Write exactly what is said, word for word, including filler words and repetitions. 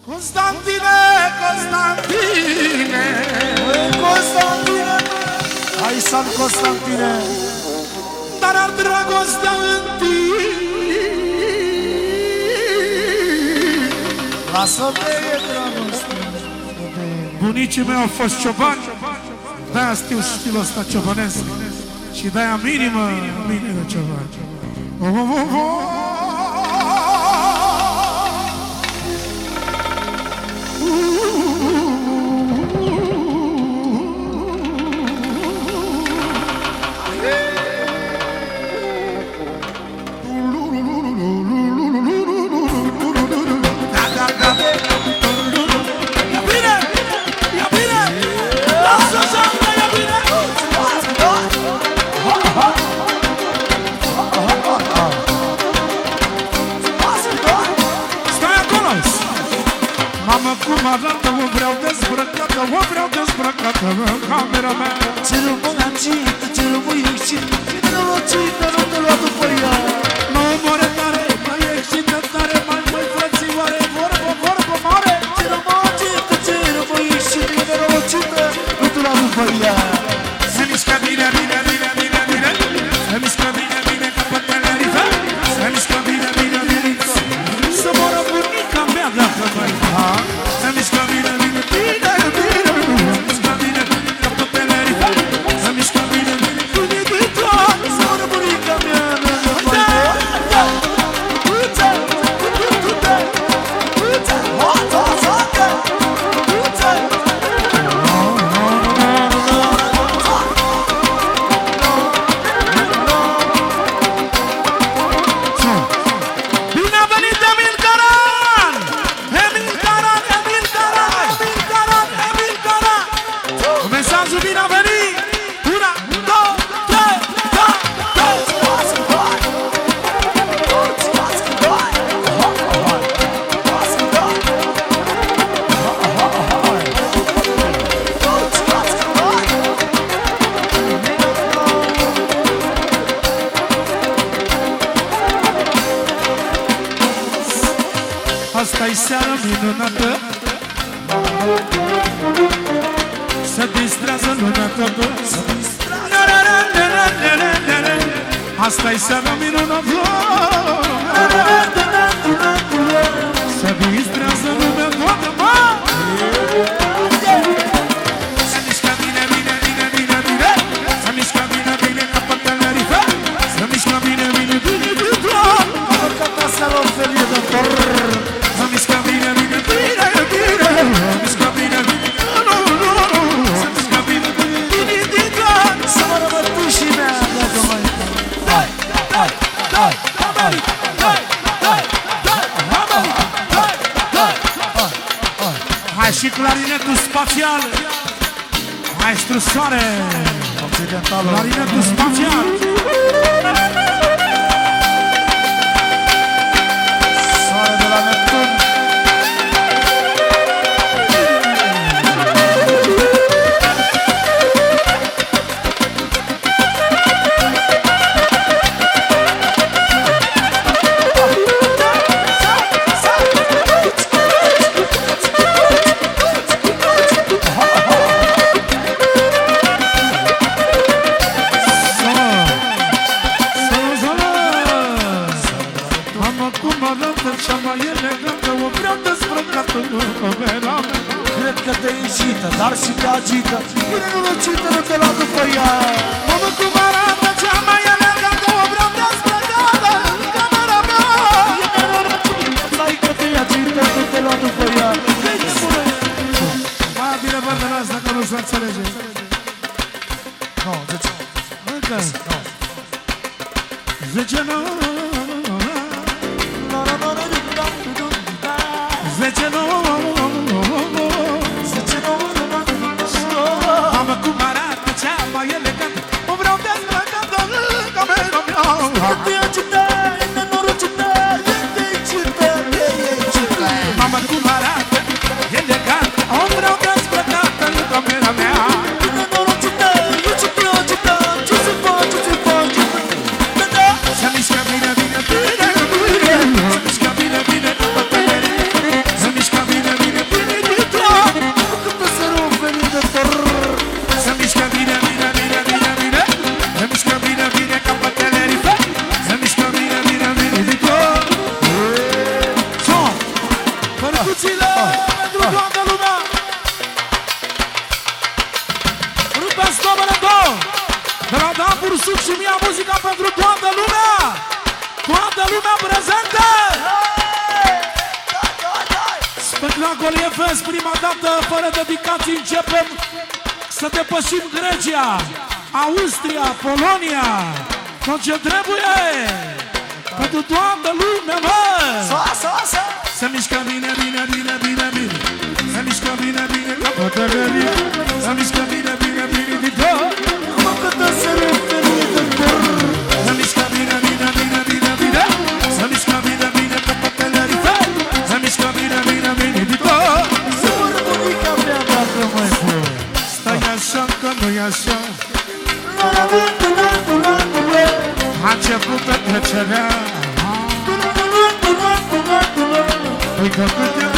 Constantine, Constantine, Constantine, hai San Constantine, dar ar dragostea în tine. Lasă-te e dragoste. Bunicii mei au fost ciobani, de-aia știu stilul ăsta ciobănesc și de-aia minimă mine de ciobani. Oh, oh, oh, oh. Cum arată, o vreau dezbrăcată, o vreau dezbrăcată în camera mea. Ce rămânacită, ce rămâiușită, ce rămânacită, nu te lua după ea. Mă omoare tare, mai excită tare, mai măi frățioare, vorbă, vorbă mare. Ce rămânacită, ce rămâiușită, ce rămânacită, nu te lua după ea. Se mișcă bine, bine, bine, bine, bine. Se mișcă bine, bine, ca pe Tenerife. Se mișcă bine, bine, bine. Să moră bunica mea dacă mai va. Se mișcă bine, bine, bine, bine. Se mișcă bine, ca pe Tenerife. Se mișcă bine, bine, bine, bine. Să moră bunica mea dacă mai va. Uite, uite, uite, uite, uite. Asta-i seara minunată, se distrează lumea toată. Asta-i seara minunată, se distrează lumea toată. Se mișcă bine, bine, bine, bine, bine. Se mișcă bine, bine, ca pe Tenerife. Se mișcă bine, bine, bine, bine. Canta să l-o felie de torr. Se mișcă bine, bine, bine, bine. Se mișcă bine, bine, nu, nu, nu. Se mișcă bine, bine, bine, bine. Să mă rămătușii mea dacă mai dai, dai, dai, dai, dai, dai, dai, dai, dai, dai. Hai și clarinetul spațial, maestru Soare, clarinetul spațial. Soare de la Neptun. Cred că te incită, dar și te agită. Bine nu răcită, nu te lua după ea. Mamă, cum arată cea mai elegată, o vreau dezbrăcată în camera mea. Stai că te agită, nu te lua după ea. Mai bine vă de la asta că nu se înțelege. Nu, zece. Încă zece nu. Zece nu. Mamă, cum arată cea mai elegantă, o vreau dezbrăcată în camera mea. Te agită, te norocită, te incită, te incită. Mamă, cum arată elegant, o vreau dezbrăcată în camera mea. Te norocită, incită, incită, ce se face, ce se face. Se mișcă bine, bine, bine, bine. Se mișcă bine, bine, bine. Se mișcă bine, bine. Percuțiile pentru toată lumea. Rupeți domnule două. De la Dan Bursuc și Mia muzica pentru toată lumea. Toată lumea prezentă. Spectacol E F S, prima dată, fără dedicații, începem să depășim Grecia, Austria, Polonia, tot ce trebuie, pentru toată lumea, mă! Se mișcă bine, bine, bine, bine, bine, se mișcă bine, bine, ca pătălărie, se mișcă bine, bine, bine, bine, mă câtă se referi de cor. Se mișcă bine, bine, bine, bine, bine, se mișcă bine, bine, ca pătălărie, se mișcă bine, bine, bine, bine, se mărbunica mea dacă mai pot. Stai așa că nu-i așa, a început petrecerea. Păi că cât e